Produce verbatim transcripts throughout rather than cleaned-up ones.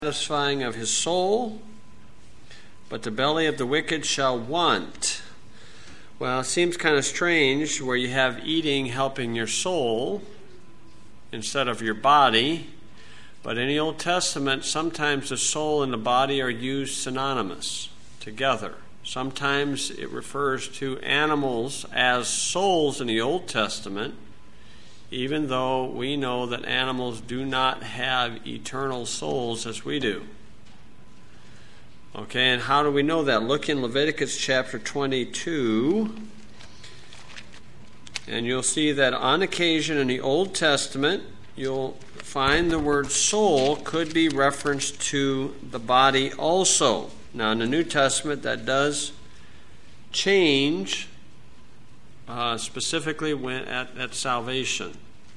satisfying of his soul, but the belly of the wicked shall want. Well, it seems kind of strange where you have eating helping your soul instead of your body, but in the Old Testament, sometimes the soul and the body are used synonymous together. Sometimes it refers to animals as souls in the Old Testament, even though we know that animals do not have eternal souls as we do. Okay, and how do we know that? Look in Leviticus chapter twenty-two, and you'll see that on occasion in the Old Testament, you'll find the word soul could be referenced to the body also. Now, in the New Testament, that does change, uh, specifically when at, at salvation.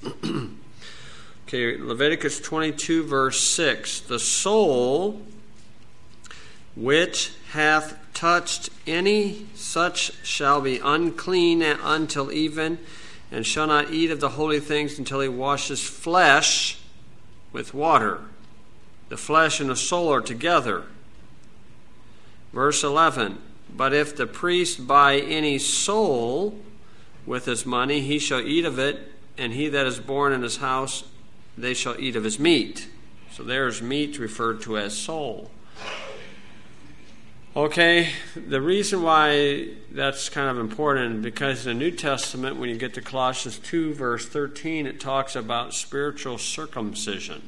Okay, Leviticus twenty-two, verse six. The soul which hath touched any such shall be unclean until even, and shall not eat of the holy things until he washes flesh with water. The flesh and the soul are together. Verse eleven, but if the priest buy any soul with his money, he shall eat of it, and he that is born in his house, they shall eat of his meat. So there's meat referred to as soul. Okay, the reason why that's kind of important, because in the New Testament, when you get to Colossians two, verse thirteen, it talks about spiritual circumcision.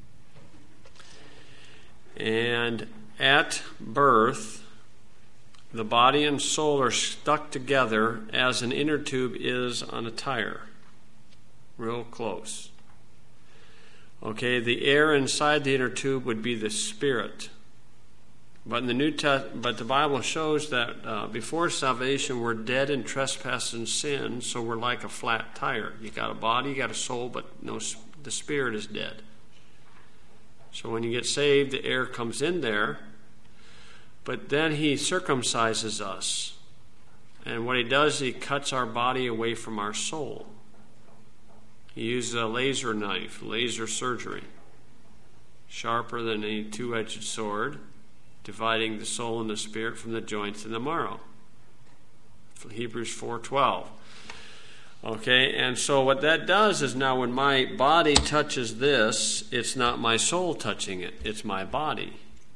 And at birth, the body and soul are stuck together as an inner tube is on a tire. Real close. Okay, the air inside the inner tube would be the spirit. But in the New Testament, but the Bible shows that uh, before salvation, we're dead in trespass and sin, so we're like a flat tire. You got a body, you got a soul, but no, the spirit is dead. So when you get saved, the air comes in there, but then he circumcises us. And what he does, he cuts our body away from our soul. He uses a laser knife, laser surgery, sharper than a two-edged sword, dividing the soul and the spirit from the joints and the marrow. Hebrews four twelve. Okay, and so what that does is now when my body touches this, it's not my soul touching it, it's my body.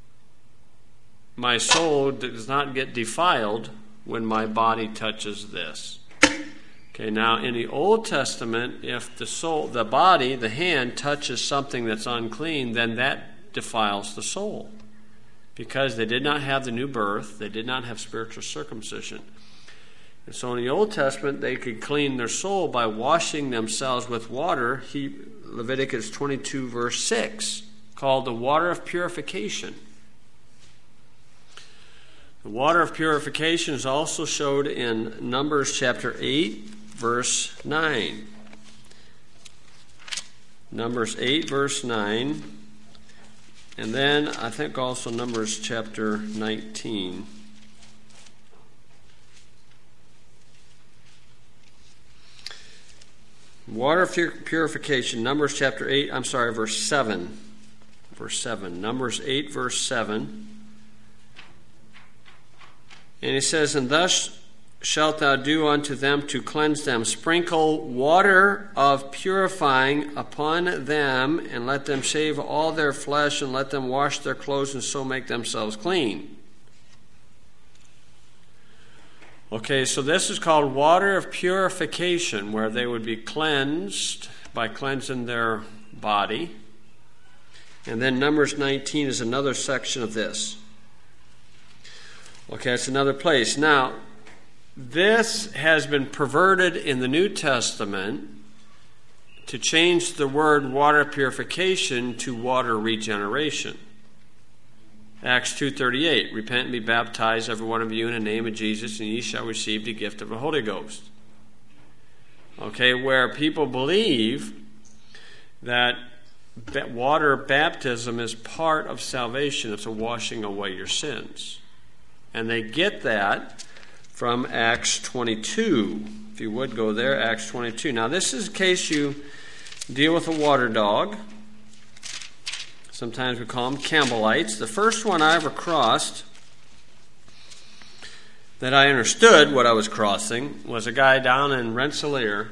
My soul does not get defiled when my body touches this. Okay, now in the Old Testament, if the soul, the body, the hand touches something that's unclean, then that defiles the soul. Because they did not have the new birth, they did not have spiritual circumcision. And so in the Old Testament, they could clean their soul by washing themselves with water. He, Leviticus twenty-two, verse six, called the water of purification. The water of purification is also showed in Numbers chapter eight, verse nine. Numbers eight, verse nine. And then I think also Numbers chapter nineteen. Water of purification, Numbers chapter eight, I'm sorry, verse seven. Verse seven. Numbers eight, verse seven. And he says, and thus shalt thou do unto them to cleanse them. Sprinkle water of purifying upon them, and let them shave all their flesh, and let them wash their clothes, and so make themselves clean. Okay, so this is called water of purification, where they would be cleansed by cleansing their body. And then Numbers nineteen is another section of this. Okay, it's another place. Now, this has been perverted in the New Testament to change the word water purification to water regeneration. Acts two thirty-eight, repent and be baptized, every one of you, in the name of Jesus, and ye shall receive the gift of the Holy Ghost. Okay, where people believe that water baptism is part of salvation. It's a washing away your sins. And they get that from Acts twenty-two. If you would go there, Acts twenty-two. Now, this is in case you deal with a water dog. Sometimes we call them Campbellites. The first one I ever crossed that I understood what I was crossing was a guy down in Rensselaer.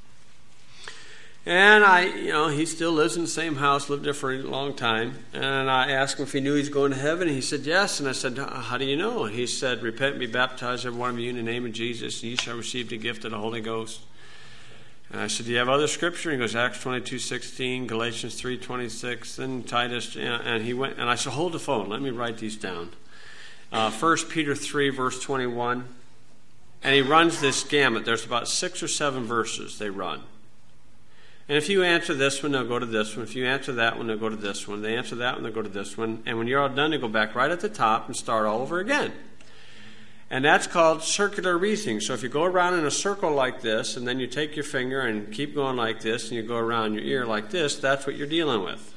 And I, you know, he still lives in the same house, lived there for a long time. And I asked him if he knew he was going to heaven. And he said, yes. And I said, how do you know? And he said, repent and be baptized, every one of you, in the name of Jesus, and you shall receive the gift of the Holy Ghost. And I said, do you have other scripture? And he goes, Acts twenty-two sixteen, Galatians three twenty-six, and Titus. And he went, and I said, hold the phone. Let me write these down. Uh, First Peter three, verse twenty-one. And he runs this gamut. There's about six or seven verses they run. And if you answer this one, they'll go to this one. If you answer that one, they'll go to this one. They answer that one, they'll go to this one. And when you're all done, they go back right at the top and start all over again. And that's called circular reasoning. So if you go around in a circle like this, and then you take your finger and keep going like this, and you go around your ear like this, that's what you're dealing with.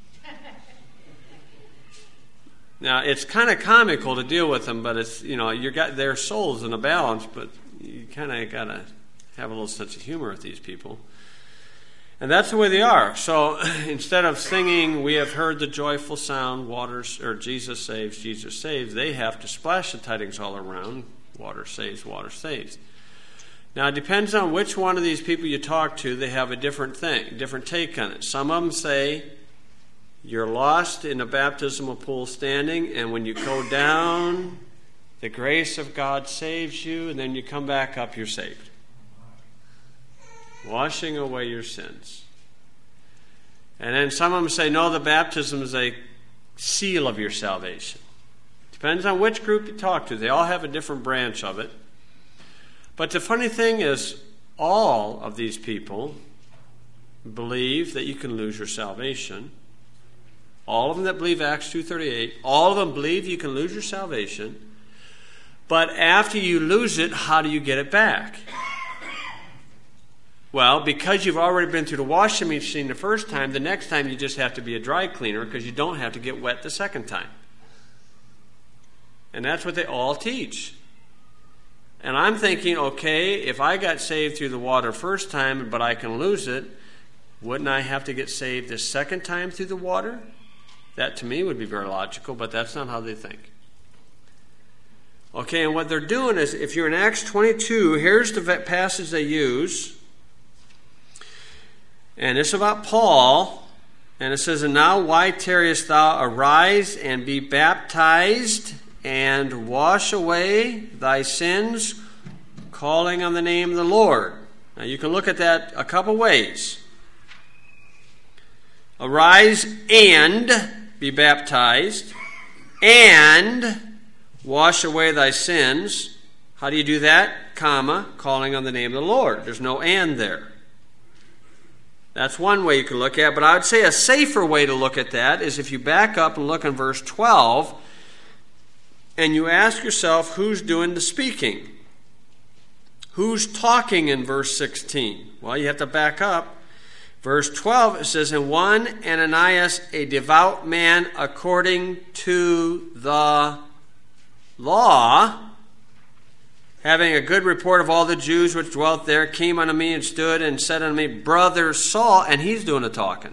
Now, it's kind of comical to deal with them, but it's, you know, you got their souls in a balance, but you kind of got to have a little sense of humor with these people. And that's the way they are. So instead of singing, we have heard the joyful sound, waters, or Jesus saves, Jesus saves, they have to splash the tidings all around. Water saves, water saves. Now, it depends on which one of these people you talk to. They have a different thing, different take on it. Some of them say, you're lost in a baptismal pool standing, and when you go down, the grace of God saves you, and then you come back up, you're saved. Washing away your sins. And then some of them say, no, the baptism is a seal of your salvation. Depends on which group you talk to. They all have a different branch of it. But the funny thing is, all of these people believe that you can lose your salvation. All of them that believe Acts two thirty-eight, all of them believe you can lose your salvation. But after you lose it, how do you get it back? Well, because you've already been through the washing machine the first time, the next time you just have to be a dry cleaner because you don't have to get wet the second time. And that's what they all teach. And I'm thinking, okay, if I got saved through the water first time, but I can lose it, wouldn't I have to get saved the second time through the water? That to me would be very logical, but that's not how they think. Okay, and what they're doing is, if you're in Acts twenty-two, here's the passage they use. And it's about Paul. And it says, and now why tarriest thou? Arise and be baptized and wash away thy sins, calling on the name of the Lord. Now you can look at that a couple ways. Arise and be baptized and wash away thy sins. How do you do that? Comma, calling on the name of the Lord. There's no and there. That's one way you can look at it, but I would say a safer way to look at that is if you back up and look in verse twelve and you ask yourself who's doing the speaking. Who's talking in verse sixteen? Well, you have to back up. Verse twelve, it says, and one Ananias, a devout man according to the law, having a good report of all the Jews which dwelt there, came unto me and stood and said unto me, Brother Saul, and he's doing the talking.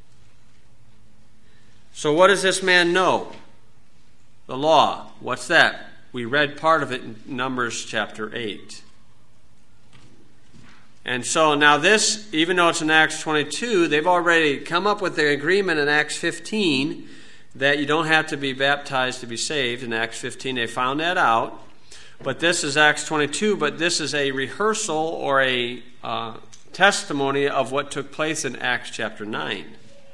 So what does this man know? The law. What's that? We read part of it in Numbers chapter eight. And so now this, even though it's in Acts twenty-two, they've already come up with the agreement in Acts fifteen that you don't have to be baptized to be saved. In Acts fifteen, they found that out. But this is Acts twenty-two, but this is a rehearsal or a uh, testimony of what took place in Acts chapter nine.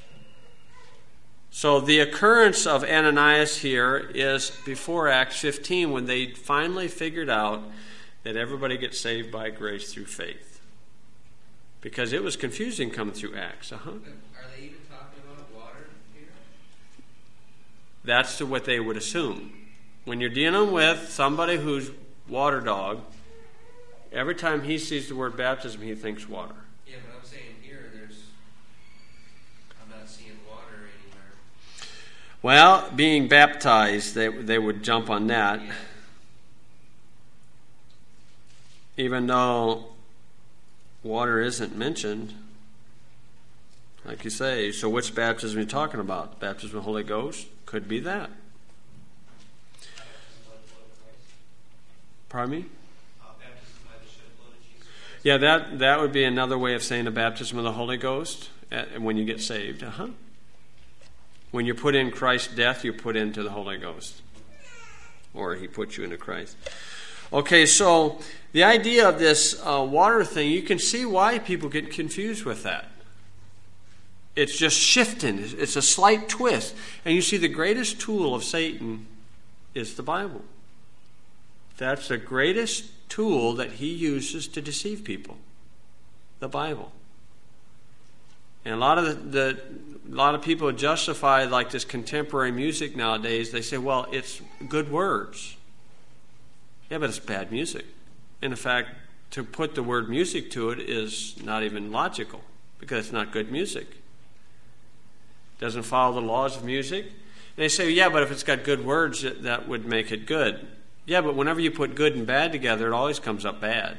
So the occurrence of Ananias here is before Acts fifteen, when they finally figured out that everybody gets saved by grace through faith. Because it was confusing coming through Acts. Uh-huh. Are they even talking about water here? That's what they would assume. When you're dealing with somebody who's water dog, every time he sees the word baptism, he thinks water. Yeah, but I'm saying here, there's, I'm not seeing water anywhere. Well, being baptized, they they would jump on that. Yeah. Even though water isn't mentioned. Like you say, so which baptism are you talking about? Baptism of the Holy Ghost? Could be that. Pardon me? Uh, baptism by the shed blood of Jesus Christ. Yeah, that, that would be another way of saying the baptism of the Holy Ghost at, when you get saved. Uh-huh. When you put in Christ's death, you put into the Holy Ghost. Or he puts you into Christ. Okay, so the idea of this uh, water thing, you can see why people get confused with that. It's just shifting. It's a slight twist. And you see the greatest tool of Satan is the Bible. That's the greatest tool that he uses to deceive people. The Bible. And a lot of the, the a lot of people justify like this contemporary music nowadays. They say, well, it's good words. Yeah, but it's bad music. And in fact, to put the word music to it is not even logical because it's not good music. Doesn't follow the laws of music. And they say, yeah, but if it's got good words, that would make it good. Yeah, but whenever you put good and bad together, it always comes up bad.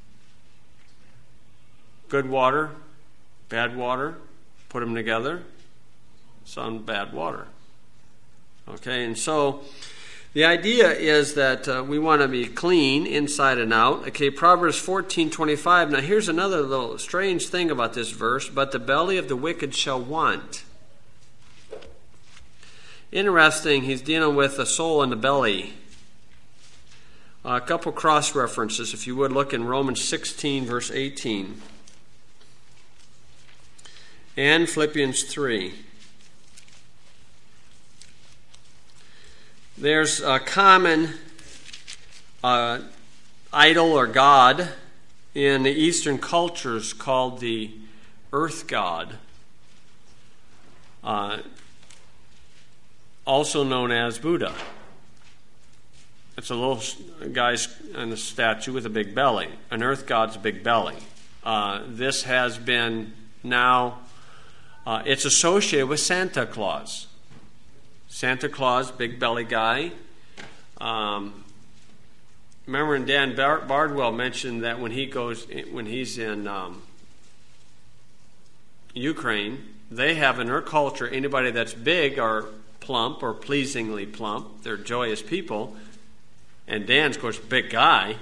Good water, bad water, put them together, sound bad water. Okay, and so the idea is that uh, we want to be clean inside and out. Okay, Proverbs fourteen twenty-five. Now here's another little strange thing about this verse. But the belly of the wicked shall want. Interesting, he's dealing with the soul and the belly. Uh, a couple cross references, if you would look in Romans sixteen, verse eighteen. And Philippians three. There's a common uh, idol or god in the Eastern cultures called the earth god. Uh, also known as Buddha. It's a little guy in a statue with a big belly. An earth god's big belly. Uh, this has been now, uh, it's associated with Santa Claus. Santa Claus, big belly guy. Um, remember when Dan Bardwell mentioned that when he goes, when he's in um, Ukraine, they have in their culture anybody that's big or plump or pleasingly plump. They're joyous people. And Dan's, of course, a big guy.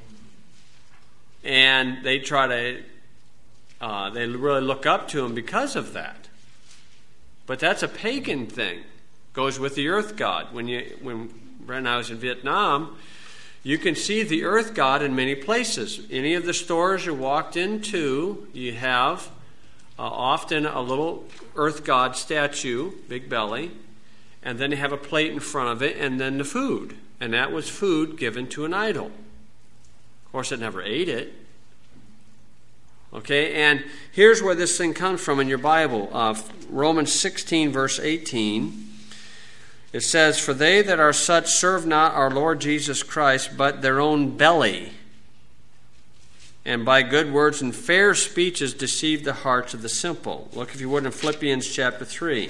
And they try to, uh, they really look up to him because of that. But that's a pagan thing. Goes with the earth god. When you, when when I was in Vietnam, you can see the earth god in many places. Any of the stores you walked into, you have uh, often a little earth god statue, big belly, and then you have a plate in front of it, and then the food. And that was food given to an idol. Of course, it never ate it. Okay, and here's where this thing comes from in your Bible. Uh, Romans sixteen, verse eighteen. It says, "For they that are such serve not our Lord Jesus Christ, but their own belly, and by good words and fair speeches deceive the hearts of the simple." Look, if you would, in Philippians chapter three.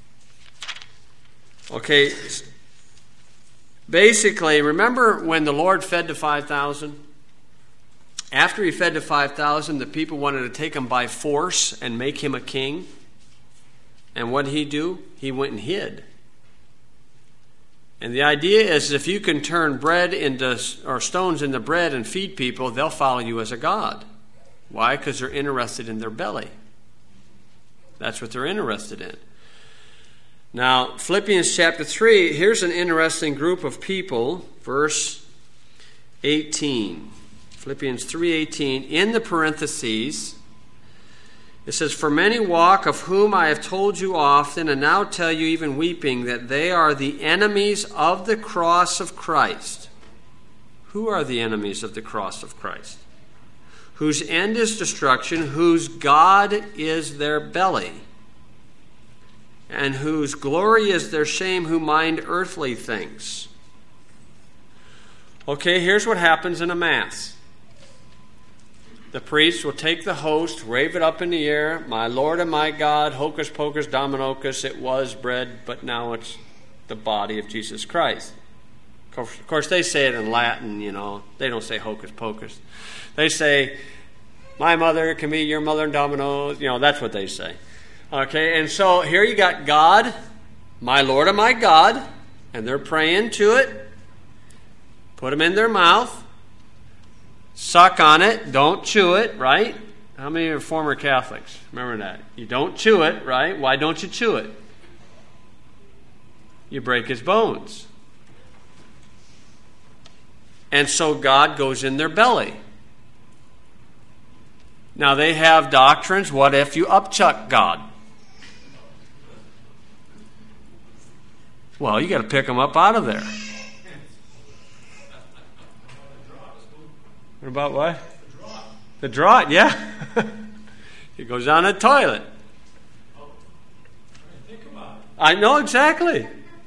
Okay, basically, remember when the Lord fed the five thousand? After he fed the five thousand, the people wanted to take him by force and make him a king. And what did he do? He went and hid. And the idea is if you can turn bread into, or stones into bread and feed people, they'll follow you as a god. Why? Because they're interested in their belly. That's what they're interested in. Now, Philippians chapter three, here's an interesting group of people. Verse eighteen. Philippians three eighteen. In the parentheses, it says, "For many walk, of whom I have told you often, and now tell you even weeping, that they are the enemies of the cross of Christ." Who are the enemies of the cross of Christ? "Whose end is destruction, whose God is their belly, and whose glory is their shame, who mind earthly things." Okay, here's what happens in a Mass. The priest will take the host, wave it up in the air, "My Lord and my God, hocus pocus dominocus, it was bread, but now it's the body of Jesus Christ." Of course, they say it in Latin, you know. They don't say hocus pocus. They say, "My mother can be your mother and domino." You know, that's what they say. Okay, and so here you got God, my Lord and my God, and they're praying to it. Put them in their mouth. Suck on it. Don't chew it, right? How many are former Catholics? Remember that. You don't chew it, right? Why don't you chew it? You break his bones. And so God goes in their belly. Now they have doctrines. What if you upchuck God? Well, you got to pick them up out of there. What about what? The draught. The draught, yeah. It goes down the toilet. Oh, think about it. I know exactly.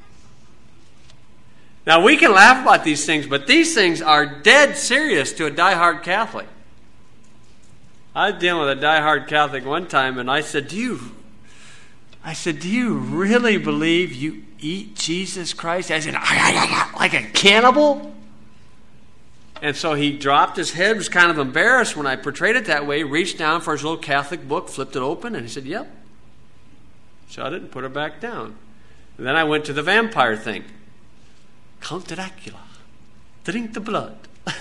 Now, we can laugh about these things, but these things are dead serious to a diehard Catholic. I was dealing with a diehard Catholic one time, and I said, do you, I said, do you really believe you eat Jesus Christ? I said, like a cannibal? And so he dropped his head, was kind of embarrassed when I portrayed it that way, reached down for his little Catholic book, flipped it open, and he said, yep. Shut it and put it back down. And then I went to the vampire thing. Count Dracula. Drink the blood.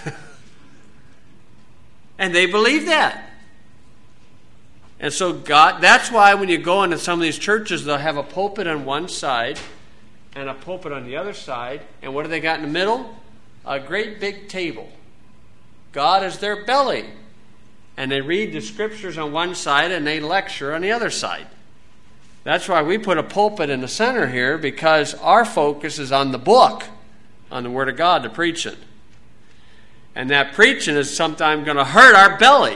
And they believe that. And so God, that's why when you go into some of these churches, they'll have a pulpit on one side and a pulpit on the other side. And what do they got in the middle? A great big table. God is their belly. And they read the scriptures on one side and they lecture on the other side. That's why we put a pulpit in the center here, because our focus is on the book, on the Word of God, the preaching. And that preaching is sometimes going to hurt our belly.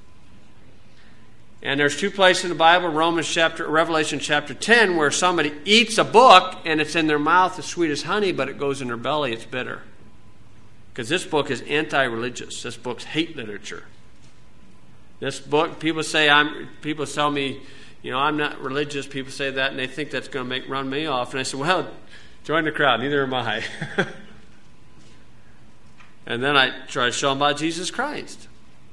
And there's two places in the Bible, Romans chapter, Revelation chapter ten, where somebody eats a book and it's in their mouth as sweet as honey, but it goes in their belly, it's bitter. Because this book is anti-religious. This book's hate literature. This book, people say I'm. People tell me, you know, I'm not religious. People say that, and they think that's going to make run me off. And I said, well, join the crowd. Neither am I. And then I try to show them about Jesus Christ.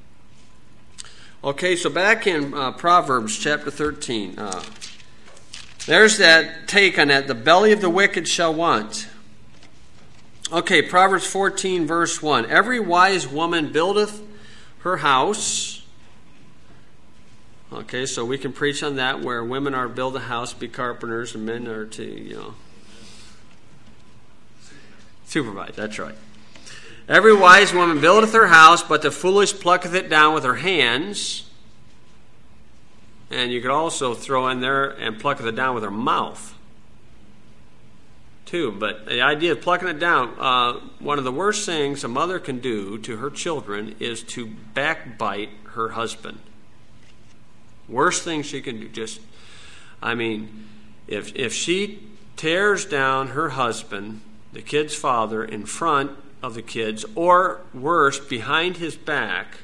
Okay, so back in uh, Proverbs chapter thirteen, uh, there's that take on that. The belly of the wicked shall want. Okay, Proverbs fourteen, verse one. Every wise woman buildeth her house. Okay, so we can preach on that, where women are build a house, be carpenters, and men are to, you know, supervise. That's right. Every wise woman buildeth her house, but the foolish plucketh it down with her hands. And you could also throw in there and plucketh it down with her mouth. Too, but the idea of plucking it down, uh, one of the worst things a mother can do to her children is to backbite her husband. Worst thing she can do. Just, I mean, if if she tears down her husband, the kid's father, in front of the kids, or worse, behind his back,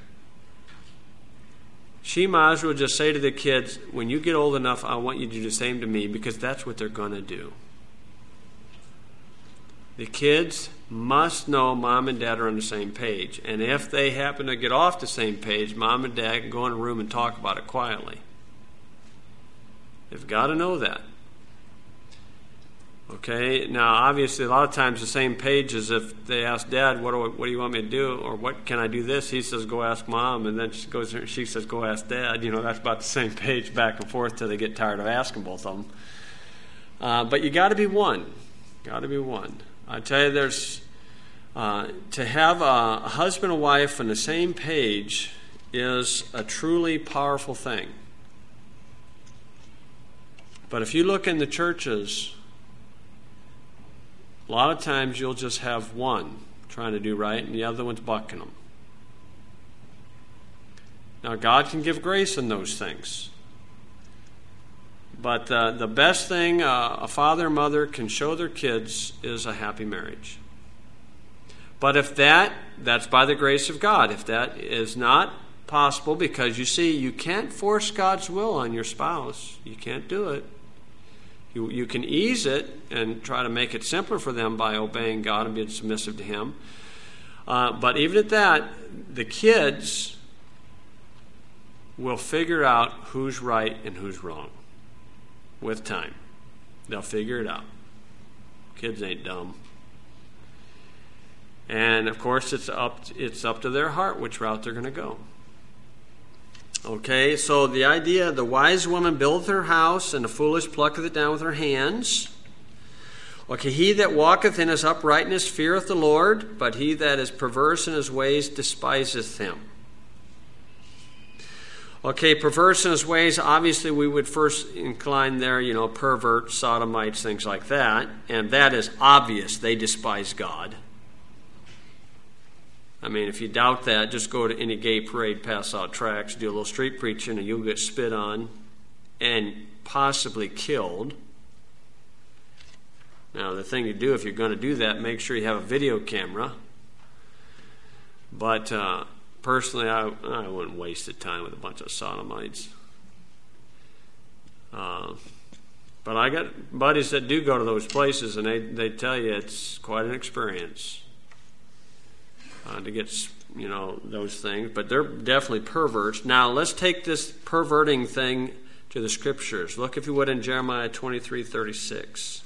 she might as well just say to the kids, when you get old enough, I want you to do the same to me, because that's what they're going to do. The kids must know mom and dad are on the same page. And if they happen to get off the same page, mom and dad can go in a room and talk about it quietly. They've got to know that. Okay, now obviously a lot of times the same page is if they ask dad, what do, I, what do you want me to do? Or what can I do this? He says, go ask mom. And then she goes, she says, go ask dad. You know, that's about the same page back and forth till they get tired of asking both of them. Uh, but you got to be one. Got to be one. I tell you, there's uh, to have a, a husband and wife on the same page is a truly powerful thing. But if you look in the churches, a lot of times you'll just have one trying to do right and the other one's bucking them. Now, God can give grace in those things. But uh, the best thing uh, a father and mother can show their kids is a happy marriage. But if that, that's by the grace of God. If that is not possible, because you see, you can't force God's will on your spouse. You can't do it. You, you can ease it and try to make it simpler for them by obeying God and being submissive to Him. Uh, but even at that, the kids will figure out who's right and who's wrong. with time. They'll figure it out. Kids ain't dumb. And of course, it's up it's up to their heart which route they're going to go. Okay, so the idea, the wise woman buildeth her house, and the foolish plucketh it down with her hands. Okay, he that walketh in his uprightness feareth the Lord, but he that is perverse in his ways despiseth him. Okay, perverse in his ways, obviously we would first incline there, you know, perverts, sodomites, things like that. And that is obvious. They despise God. I mean, if you doubt that, just go to any gay parade, pass out tracts, do a little street preaching, and you'll get spit on and possibly killed. Now, the thing to do if you're going to do that, make sure you have a video camera. But uh, personally, I, I wouldn't waste the time with a bunch of sodomites. Uh, but I got buddies that do go to those places, and they, they tell you it's quite an experience uh, to get, you know, those things. But they're definitely perverts. Now, let's take this perverting thing to the Scriptures. Look, if you would, in Jeremiah twenty-three thirty-six.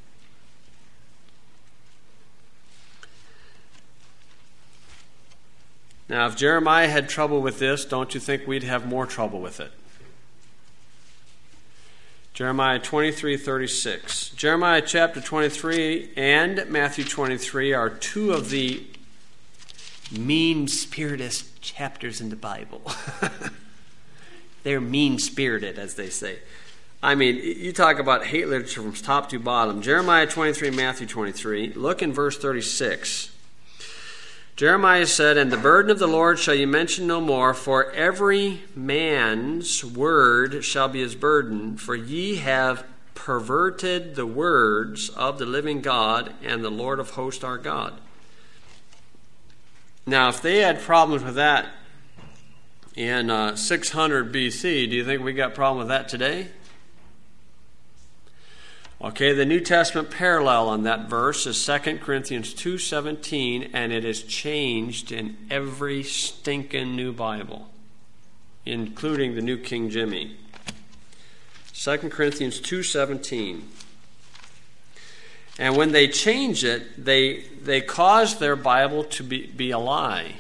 Now, if Jeremiah had trouble with this, don't you think we'd have more trouble with it? Jeremiah twenty-three thirty-six. Jeremiah chapter twenty-three and Matthew twenty-three are two of the mean-spirited chapters in the Bible. They're mean-spirited, as they say. I mean, you talk about hate literature from top to bottom. Jeremiah twenty-three, Matthew twenty-three. Look in verse thirty-six. Jeremiah said, "And the burden of the Lord shall ye mention no more, for every man's word shall be his burden, for ye have perverted the words of the living God and the Lord of hosts our God." Now, if they had problems with that in uh, six hundred B C, do you think we got a problem with that today? Okay, the New Testament parallel on that verse is Second Corinthians two seventeen, and it is changed in every stinking new Bible, including the New King Jimmy. Second Corinthians two seventeen. And when they change it, they they cause their Bible to be, be a lie.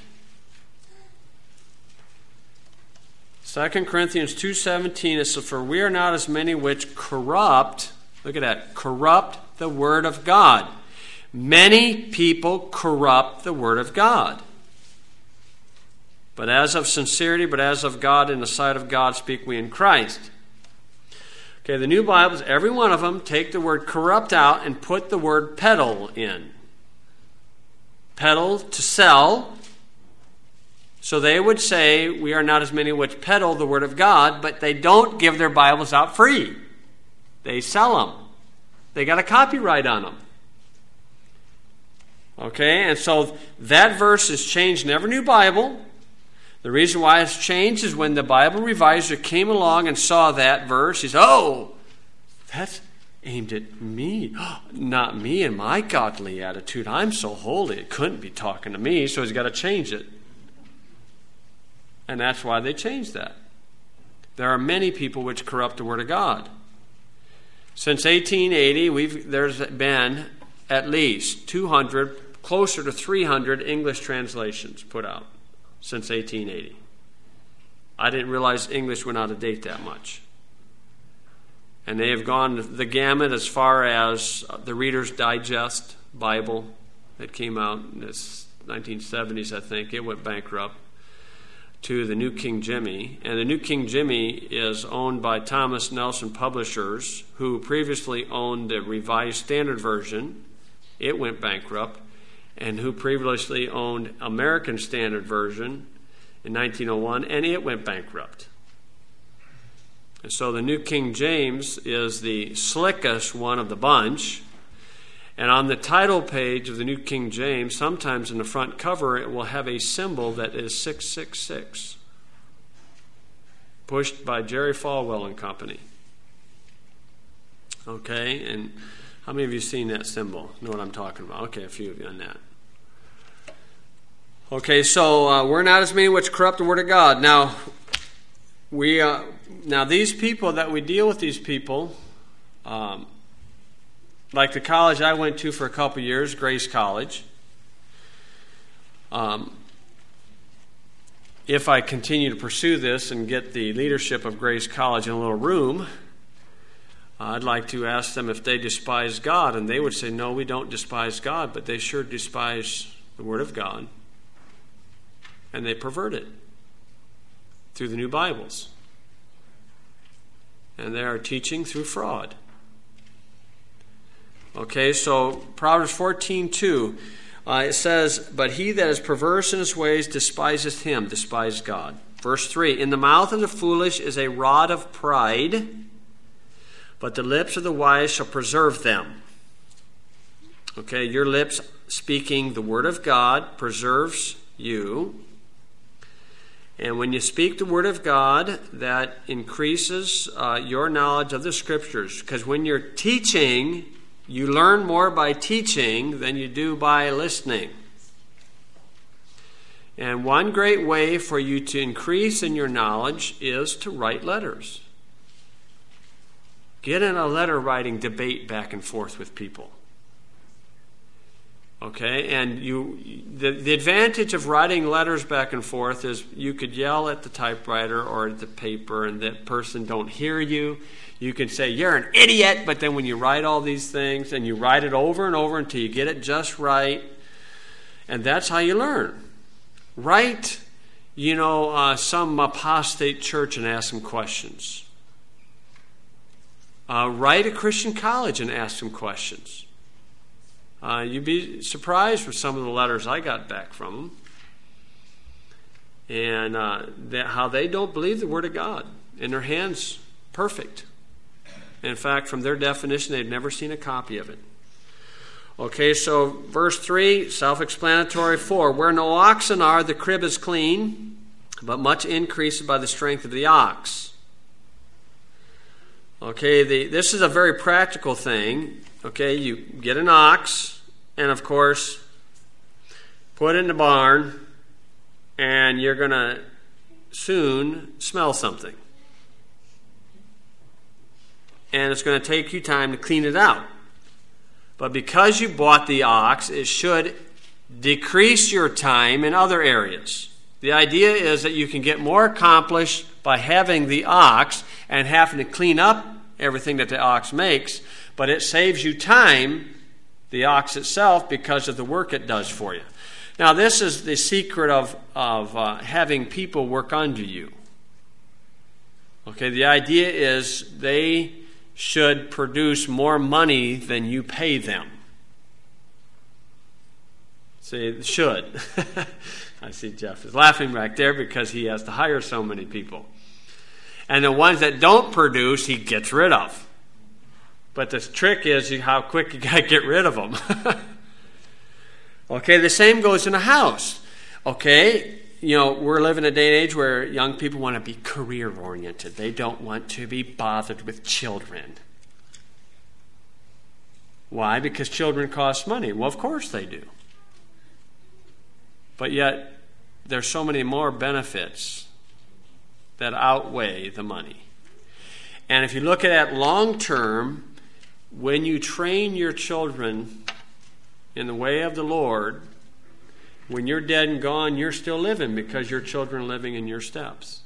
Second Corinthians two seventeen is, "For we are not as many which corrupt," look at that, corrupt the word of God. Many people corrupt the word of God. "But as of sincerity, but as of God, in the sight of God speak we in Christ." Okay, the new Bibles, every one of them, take the word corrupt out and put the word peddle in. Peddle, to sell. So they would say, we are not as many which peddle the word of God, but they don't give their Bibles out free. They sell them. They got a copyright on them. Okay, and so that verse is changed in every new Bible. The reason why it's changed is when the Bible reviser came along and saw that verse, he said, "Oh, that's aimed at me. Not me and my godly attitude. I'm so holy. It couldn't be talking to me." So he's got to change it. And that's why they changed that. There are many people which corrupt the Word of God. Since eighteen eighty, we've there's been at least two hundred, closer to three hundred English translations put out since eighteen eighty. I didn't realize English went out of date that much. And they have gone the gamut as far as the Reader's Digest Bible that came out in the nineteen seventies, I think. It went bankrupt. To the New King Jimmy. And the New King Jimmy is owned by Thomas Nelson Publishers, who previously owned the Revised Standard Version. It went bankrupt. And who previously owned American Standard Version in nineteen oh one, and it went bankrupt. And so the New King James is the slickest one of the bunch. And on the title page of the New King James, sometimes in the front cover, it will have a symbol that is six six six, pushed by Jerry Falwell and Company. Okay, and how many of you seen that symbol? Know what I'm talking about? Okay, a few of you on that. Okay, so uh, we're not as many which corrupt the word of God. Now, we uh, now these people that we deal with, these people, Um, like the college I went to for a couple of years, Grace College, um, if I continue to pursue this and get the leadership of Grace College in a little room, I'd like to ask them if they despise God, and they would say, no, we don't despise God, but they sure despise the Word of God, and they pervert it through the new Bibles. And they are teaching through fraud. Okay, so Proverbs fourteen two, uh, it says, but he that is perverse in his ways despiseth him, despise God. Verse three, in the mouth of the foolish is a rod of pride, but the lips of the wise shall preserve them. Okay, your lips speaking the word of God preserves you. And when you speak the word of God, that increases uh, your knowledge of the Scriptures. Because when you're teaching, you learn more by teaching than you do by listening. And one great way for you to increase in your knowledge is to write letters. Get in a letter writing debate back and forth with people. Okay, and you the, the advantage of writing letters back and forth is you could yell at the typewriter or at the paper and that person don't hear you. You can say, you're an idiot, but then when you write all these things and you write it over and over until you get it just right, and that's how you learn. Write, you know, uh, some apostate church and ask them questions. Uh, write a Christian college and ask them questions. Uh, you'd be surprised with some of the letters I got back from them. And uh, that, how they don't believe the Word of God. In their hands, perfect. In fact, from their definition, they've never seen a copy of it. Okay, so verse three, self-explanatory. four, where no oxen are, the crib is clean, but much increased by the strength of the ox. Okay, the, this is a very practical thing. Okay, you get an ox, and of course, put it in the barn, and you're going to soon smell something. And it's going to take you time to clean it out. But because you bought the ox, it should decrease your time in other areas. The idea is that you can get more accomplished by having the ox and having to clean up everything that the ox makes, but it saves you time, the ox itself, because of the work it does for you. Now, this is the secret of, of uh, having people work under you. Okay, the idea is they should produce more money than you pay them. See, should. I see Jeff is laughing back there because he has to hire so many people. And the ones that don't produce, he gets rid of. But the trick is how quick you got to get rid of them. Okay, the same goes in a house. Okay, you know, we're living in a day and age where young people want to be career-oriented. They don't want to be bothered with children. Why? Because children cost money. Well, of course they do. But yet, there's so many more benefits that outweigh the money. And if you look at it long term, when you train your children in the way of the Lord, when you're dead and gone, you're still living because your children are living in your steps.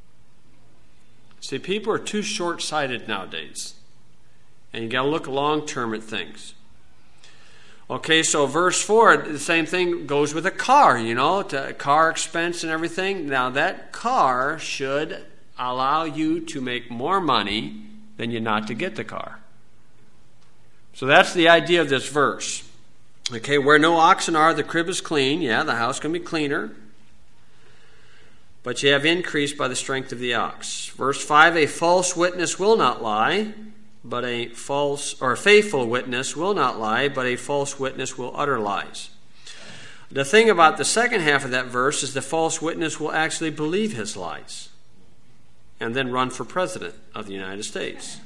See, people are too short-sighted nowadays. And you got to look long term at things. Okay, so verse four, the same thing goes with a car, you know, to car expense and everything. Now, that car should allow you to make more money than you not to get the car. So that's the idea of this verse. Okay, where no oxen are, the crib is clean. Yeah, the house can be cleaner. But you have increase by the strength of the ox. Verse five, a false witness will not lie. But a false or a faithful witness will not lie, but a false witness will utter lies. The thing about the second half of that verse is the false witness will actually believe his lies and then run for president of the United States.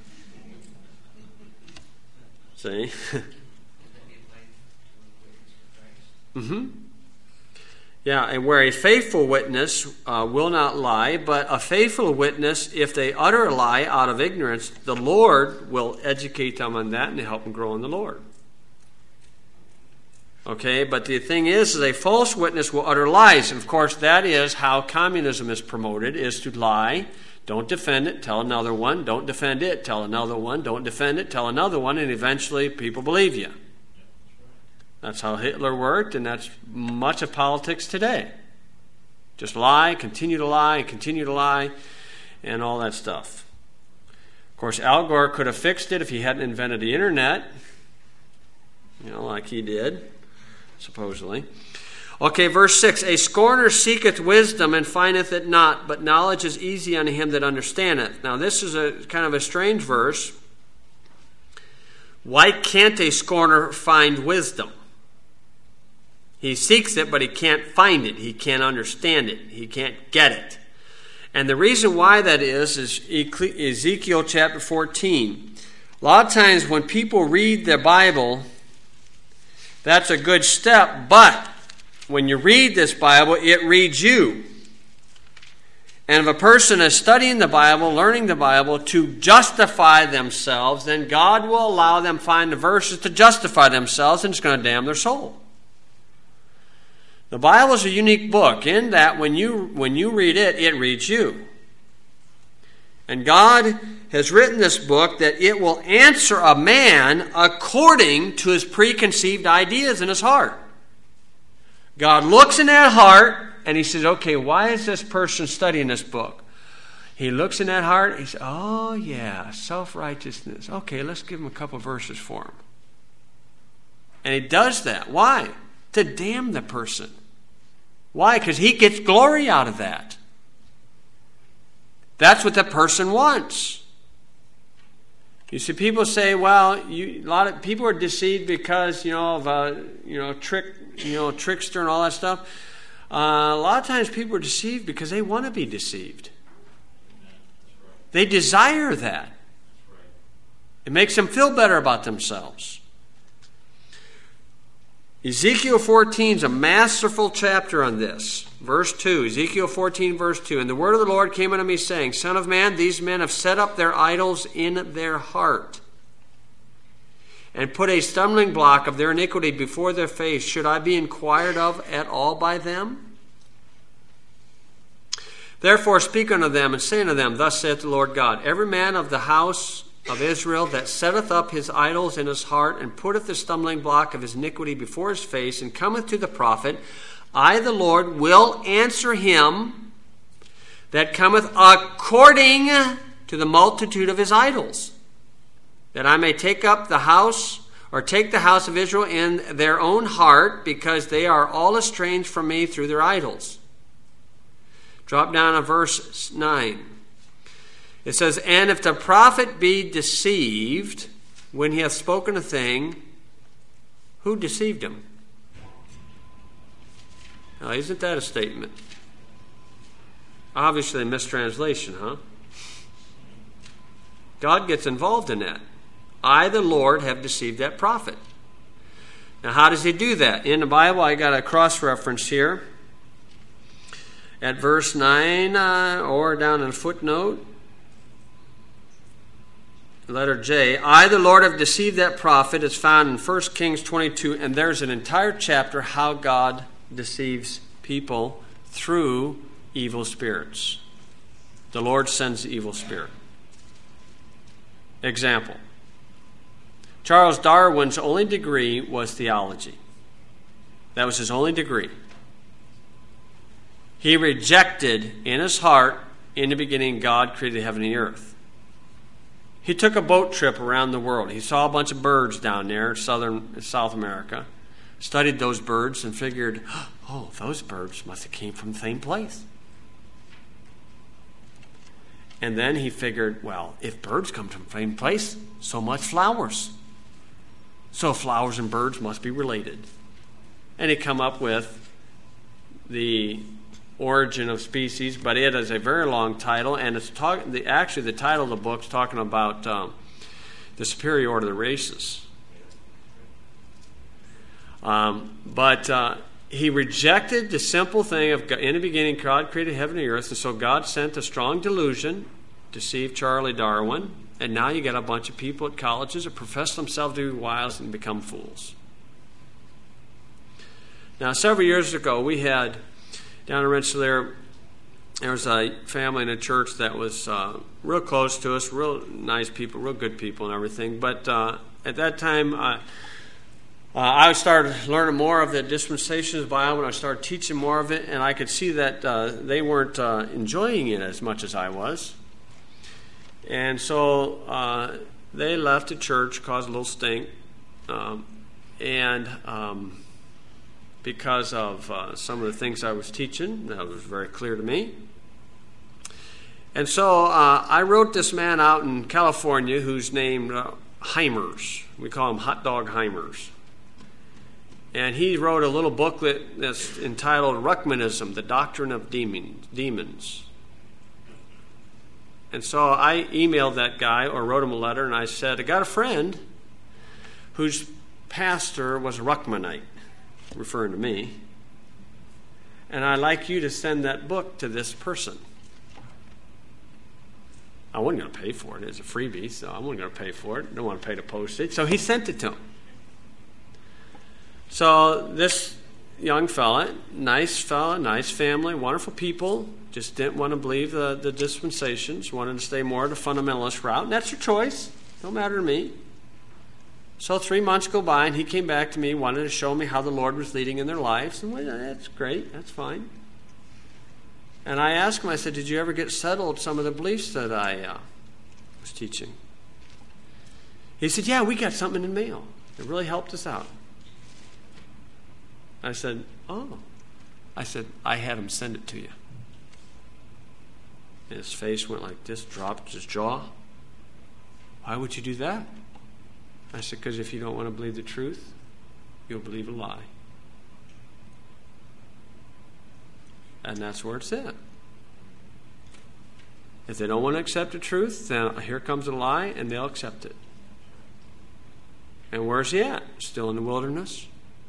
See? mm-hmm. Yeah, and where a faithful witness uh, will not lie, but a faithful witness, if they utter a lie out of ignorance, the Lord will educate them on that and help them grow in the Lord. Okay, but the thing is, is a false witness will utter lies. And of course, that is how communism is promoted, is to lie. Don't defend it, tell another one. Don't defend it, tell another one. Don't defend it, tell another one. And eventually people believe you. That's how Hitler worked, and that's much of politics today. Just lie, continue to lie, continue to lie, and all that stuff. Of course, Al Gore could have fixed it if he hadn't invented the internet, you know, like he did, supposedly. Okay, verse six. A scorner seeketh wisdom and findeth it not, but knowledge is easy unto him that understandeth. Now, this is a kind of a strange verse. Why can't a scorner find wisdom? He seeks it, but he can't find it. He can't understand it. He can't get it. And the reason why that is, is Ezekiel chapter fourteen. A lot of times when people read the Bible, that's a good step, but when you read this Bible, it reads you. And if a person is studying the Bible, learning the Bible to justify themselves, then God will allow them find the verses to justify themselves, and it's going to damn their soul. The Bible is a unique book in that when you when you read it, it reads you. And God has written this book that it will answer a man according to his preconceived ideas in his heart. God looks in that heart and he says, okay, why is this person studying this book? He looks in that heart and he says, oh yeah, self-righteousness. Okay, let's give him a couple verses for him. And he does that. Why? To damn the person. Why? Because he gets glory out of that. That's what the person wants. You see, people say, "Well, you, a lot of people are deceived because you know of a you know trick, you know trickster and all that stuff." Uh, a lot of times, people are deceived because they want to be deceived. They desire that. It makes them feel better about themselves. Ezekiel fourteen is a masterful chapter on this. Verse two, Ezekiel fourteen, verse two. And the word of the Lord came unto me, saying, Son of man, these men have set up their idols in their heart, and put a stumbling block of their iniquity before their face. Should I be inquired of at all by them? Therefore speak unto them, and say unto them, Thus saith the Lord God, Every man of the house of Israel that setteth up his idols in his heart, and putteth the stumbling block of his iniquity before his face, and cometh to the prophet, I, the Lord, will answer him that cometh according to the multitude of his idols, that I may take up the house, or take the house of Israel in their own heart, because they are all estranged from me through their idols. Drop down to verse nine. It says, And if the prophet be deceived when he hath spoken a thing, who deceived him? Now, isn't that a statement? Obviously a mistranslation, huh? God gets involved in that. I, the Lord, have deceived that prophet. Now, how does he do that? In the Bible, I got a cross-reference here at verse nine, uh, or down in a footnote. Letter J, I, the Lord, have deceived that prophet. It's found in First Kings twenty-two, and there's an entire chapter how God deceives people through evil spirits. The Lord sends the evil spirit. Example. Charles Darwin's only degree was theology. That was his only degree. He rejected in his heart, in the beginning, God created heaven and the earth. He took a boat trip around the world. He saw a bunch of birds down there in southern South America, studied those birds and figured, oh, those birds must have came from the same place. And then he figured, well, if birds come from the same place, so much flowers. So flowers and birds must be related. And he come up with the Origin of Species, but it is a very long title, and it's talk, the, actually the title of the book is talking about um, the superiority of the races. Um, but uh, he rejected the simple thing of, in the beginning, God created heaven and earth, and so God sent a strong delusion, deceived Charlie Darwin, and now you got a bunch of people at colleges that profess themselves to be wise and become fools. Now, several years ago, we had, down in Rensselaer, there was a family in a church that was uh, real close to us, real nice people, real good people and everything, but uh, at that time, uh, Uh, I started learning more of the dispensations of the Bible, and I started teaching more of it, and I could see that uh, they weren't uh, enjoying it as much as I was. And so uh, they left the church, caused a little stink, um, and um, because of uh, some of the things I was teaching, that was very clear to me. And so uh, I wrote this man out in California who's named uh, Heimers. We call him Hot Dog Heimers. And he wrote a little booklet that's entitled Ruckmanism, the Doctrine of Demons. And so I emailed that guy, or wrote him a letter, and I said, I got a friend whose pastor was a Ruckmanite, referring to me, and I'd like you to send that book to this person. I wasn't going to pay for it. It was a freebie, so I wasn't going to pay for it. I don't want to pay the postage. So he sent it to him. So this young fella, nice fella, nice family, wonderful people, just didn't want to believe the, the dispensations, wanted to stay more the fundamentalist route, and that's your choice. Don't matter to me. So three months go by, and he came back to me, wanted to show me how the Lord was leading in their lives, and well, that's great, that's fine. And I asked him, I said, did you ever get settled some of the beliefs that I uh, was teaching? He said, yeah, we got something in the mail. It really helped us out. I said, oh. I said, I had him send it to you. And his face went like this, dropped his jaw. Why would you do that? I said, because if you don't want to believe the truth, you'll believe a lie. And that's where it's at. If they don't want to accept the truth, then here comes a lie, and they'll accept it. And where's he at? Still in the wilderness?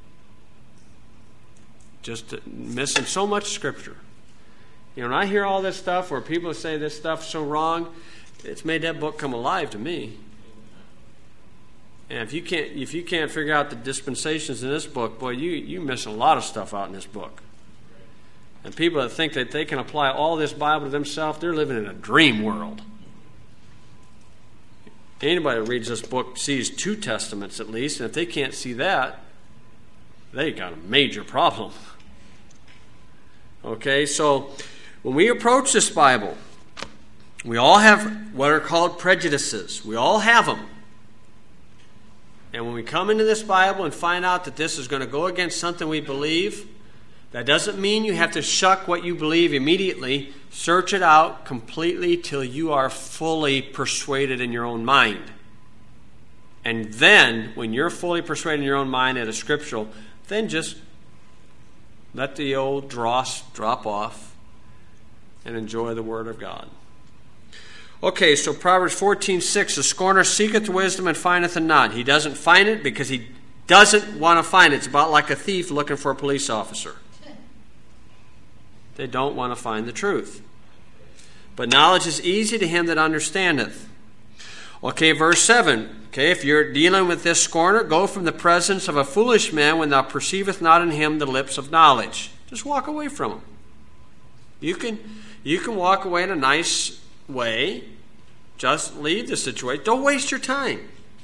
Just missing so much Scripture. You know, when I hear all this stuff where people say this stuff's so wrong, it's made that book come alive to me. And if you can't, if you can't figure out the dispensations in this book, boy, you you miss a lot of stuff out in this book. And people that think that they can apply all this Bible to themselves, they're living in a dream world. Anybody that reads this book sees two testaments at least, and if they can't see that, they got a major problem. Okay, so when we approach this Bible, we all have what are called prejudices. We all have them. And when we come into this Bible and find out that this is going to go against something we believe, that doesn't mean you have to shuck what you believe immediately. Search it out completely till you are fully persuaded in your own mind. And then, when you're fully persuaded in your own mind at a scriptural, then just let the old dross drop off and enjoy the Word of God. Okay, so Proverbs fourteen six, the scorner seeketh wisdom and findeth it not. He doesn't find it because he doesn't want to find it. It's about like a thief looking for a police officer. They don't want to find the truth. But knowledge is easy to him that understandeth. Okay, verse seven. Okay, if you're dealing with this scorner, go from the presence of a foolish man when thou perceiveth not in him the lips of knowledge. Just walk away from him. You can, you can walk away in a nice way. Just leave the situation. Don't waste your time.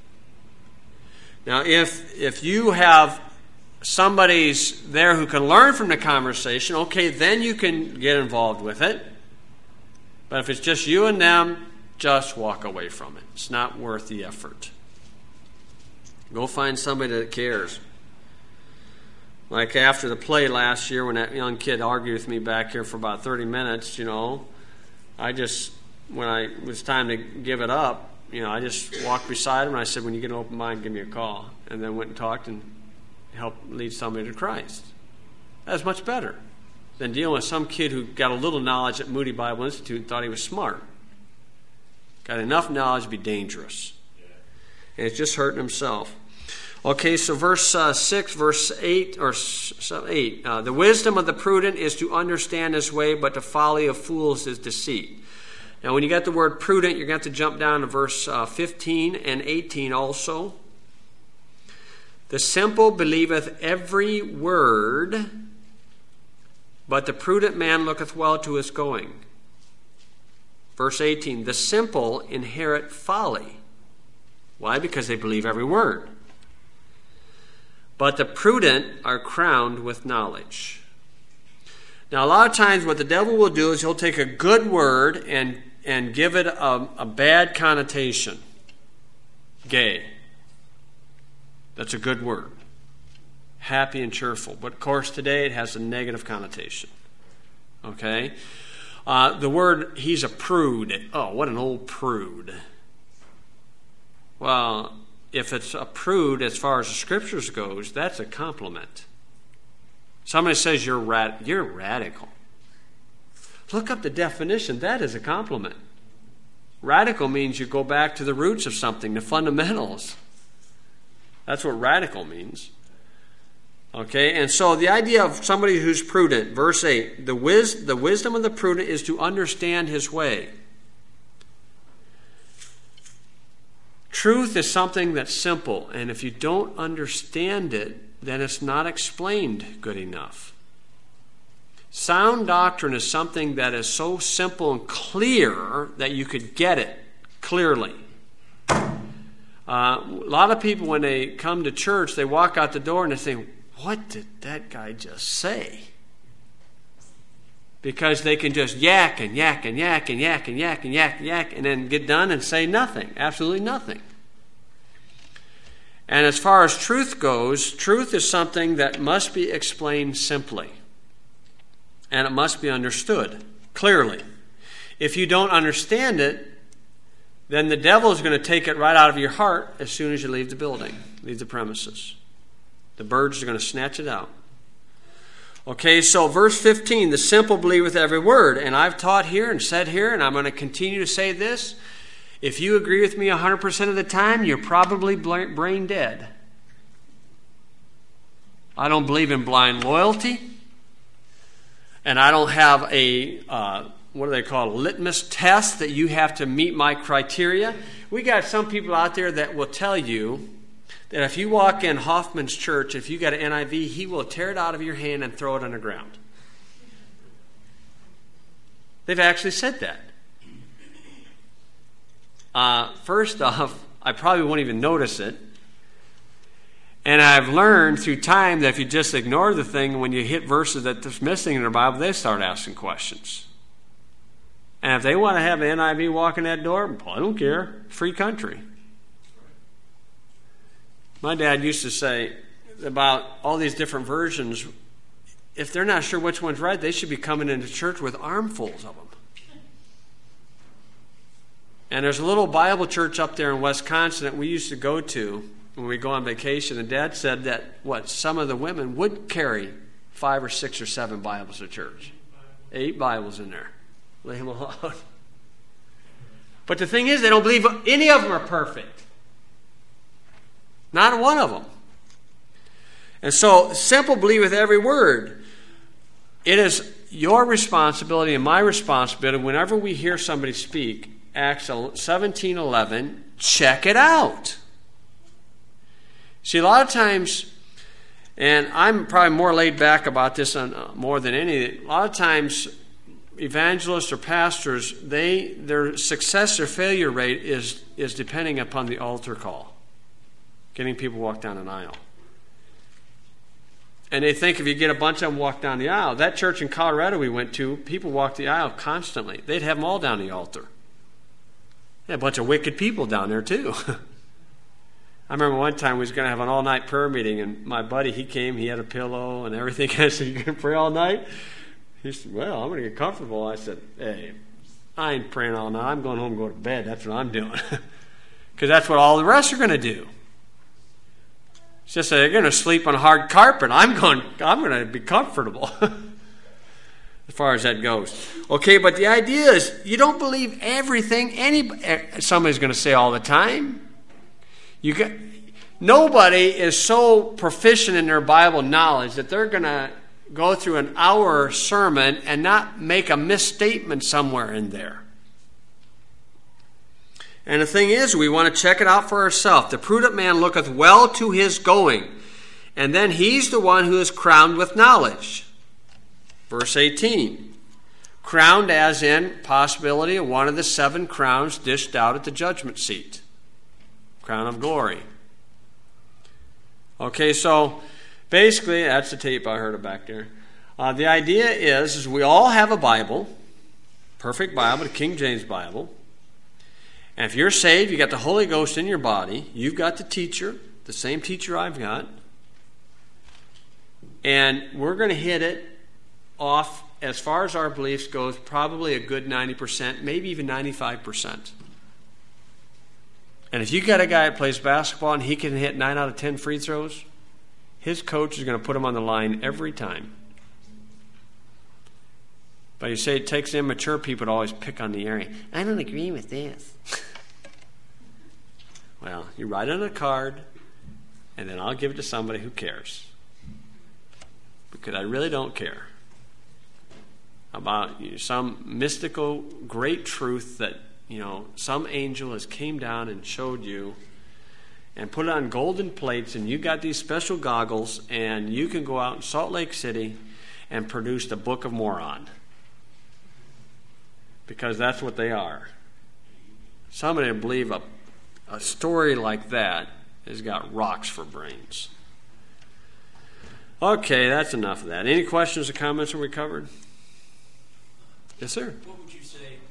Now, if if you have somebody's there who can learn from the conversation, okay, then you can get involved with it. But if it's just you and them, just walk away from it. It's not worth the effort. Go find somebody that cares. Like after the play last year when that young kid argued with me back here for about thirty minutes, you know, I just, when I it was time to give it up, you know, I just walked beside him and I said, when you get an open mind, give me a call. And then went and talked and helped lead somebody to Christ. That was much better than dealing with some kid who got a little knowledge at Moody Bible Institute and thought he was smart. Got enough knowledge to be dangerous. And it's just hurting himself. Okay, so verse uh, six, verse eight, or eight. Uh, the wisdom of the prudent is to understand his way, but the folly of fools is deceit. Now, when you get the word prudent, you're going to have to jump down to verse uh, fifteen and eighteen also. The simple believeth every word, but the prudent man looketh well to his going. Verse eighteen, the simple inherit folly. Why? Because they believe every word. But the prudent are crowned with knowledge. Now, a lot of times what the devil will do is he'll take a good word and, and give it a, a bad connotation. Gay. That's a good word. Happy and cheerful. But, of course, today it has a negative connotation. Okay? Uh, the word, he's a prude. Oh, what an old prude. Well, if it's a prude as far as the Scriptures goes, that's a compliment. Somebody says you're rad- you're radical. Look up the definition. That is a compliment. Radical means you go back to the roots of something, the fundamentals. That's what radical means. Okay, and so the idea of somebody who's prudent, verse eight, the, wis- the wisdom of the prudent is to understand his way. Truth is something that's simple, and if you don't understand it, then it's not explained good enough. Sound doctrine is something that is so simple and clear that you could get it clearly. Uh, a lot of people, when they come to church, they walk out the door and they think, what did that guy just say? Because they can just yak and yak and yak and yak and yak and yak and yak and then get done and say nothing, absolutely nothing. And as far as truth goes, truth is something that must be explained simply. And it must be understood clearly. If you don't understand it, then the devil is going to take it right out of your heart as soon as you leave the building, leave the premises. The birds are going to snatch it out. Okay, so verse fifteen, the simple believeth every word. And I've taught here and said here, and I'm going to continue to say this. If you agree with me one hundred percent of the time, you're probably brain dead. I don't believe in blind loyalty. And I don't have a, uh, what do they call, a litmus test that you have to meet my criteria. We got some people out there that will tell you that if you walk in Hoffman's church, if you got an N I V, he will tear it out of your hand and throw it on the ground. They've actually said that. Uh, first off, I probably won't even notice it. And I've learned through time that if you just ignore the thing, when you hit verses that's missing in the Bible, they start asking questions. And if they want to have an N I V walk in that door, I don't care. Free country. My dad used to say about all these different versions, if they're not sure which one's right, they should be coming into church with armfuls of them. And there's a little Bible church up there in Wisconsin that we used to go to when we go on vacation. And Dad said that, what, some of the women would carry five or six or seven Bibles to church. Eight Bibles in there. Lay them alone. But the thing is, they don't believe any of them are perfect. Not one of them. And so, simple believeth every word. It is your responsibility and my responsibility whenever we hear somebody speak, Acts seventeen eleven, check it out. See, a lot of times, and I'm probably more laid back about this on, uh, more than any, a lot of times evangelists or pastors, they their success or failure rate is, is depending upon the altar call. Getting people walk down an aisle. And they think if you get a bunch of them walk down the aisle, that church in Colorado we went to, people walked the aisle constantly. They'd have them all down the altar. They had a bunch of wicked people down there too. I remember one time we was going to have an all-night prayer meeting, and my buddy, he came, he had a pillow and everything. I said, you going to pray all night? He said, well, I'm going to get comfortable. I said, hey, I ain't praying all night. I'm going home and go to bed. That's what I'm doing. Because that's what all the rest are going to do. It's just that they're going to sleep on hard carpet. I'm going, I'm going to be comfortable. As far as that goes. Okay, but the idea is you don't believe everything any somebody's going to say all the time. You got, nobody is so proficient in their Bible knowledge that they're going to go through an hour sermon and not make a misstatement somewhere in there. And the thing is, we want to check it out for ourselves. The prudent man looketh well to his going, and then he's the one who is crowned with knowledge. Verse eighteen. Crowned as in possibility of one of the seven crowns dished out at the judgment seat. Crown of glory. Okay, so basically, that's the tape I heard of back there. Uh, the idea is, is we all have a Bible, perfect Bible, the King James Bible. And if you're saved, you got the Holy Ghost in your body. You've got the teacher, the same teacher I've got. And we're going to hit it off, as far as our beliefs goes, probably a good ninety percent, maybe even ninety-five percent. And if you got a guy that plays basketball and he can hit nine out of ten free throws, his coach is going to put him on the line every time. But you say it takes immature people to always pick on the area. I don't agree with this. Well, you write it on a card, and then I'll give it to somebody who cares. Because I really don't care about you know, some mystical great truth that, you know, some angel has came down and showed you and put it on golden plates, and you got these special goggles, and you can go out in Salt Lake City and produce the Book of Moron. Because that's what they are. Somebody would believe a, a story like that has got rocks for brains. Okay, that's enough of that. Any questions or comments that we covered? Yes, sir. What would you say